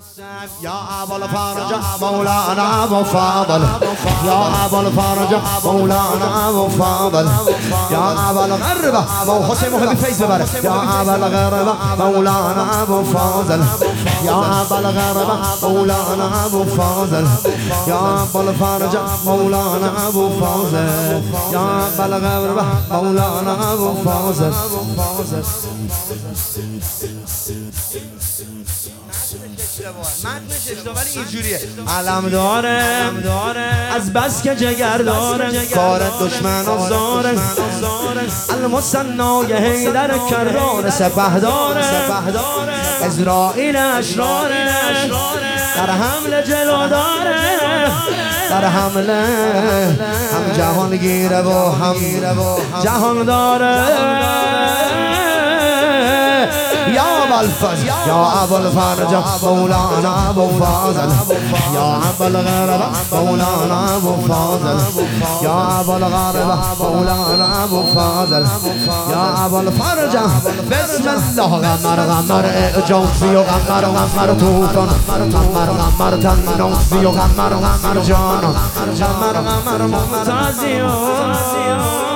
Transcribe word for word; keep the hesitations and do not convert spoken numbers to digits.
يا أبا الفرج مولانا أبو فاضل، يا أبا الفرج مولانا أبو فاضل، يا أبا الغربة أبو حسين محب فيز ببره، يا أبا الغربة مولانا أبو فاضل، يا أبا الغربة مولانا أبو فاضل، يا أبا الفرج مولانا أبو فاضل، يا أبا الغربة مولانا أبو فاضل. متنش اشتباهی اینجوریه. علم داره از بس که جگر داره، کار دشمن افزاره، المثنای حیدر کرار سپه داره، اسرائیل اشراره، در حمله جلو داره، در حمله هم جهان گیره و هم جهان داره. يا أبا الفرج يا أبا الفرج مولانا أبو فاضل، يا أبا الغربة مولانا أبو فاضل، يا أبا الغربة مولانا أبو فاضل، يا أبا الفرج بسم الله. غمر غمر جوزي وغمر غمر طوفان، غمر غمر تنوزي وغمر غمر جانا، غمر غمر ممتازي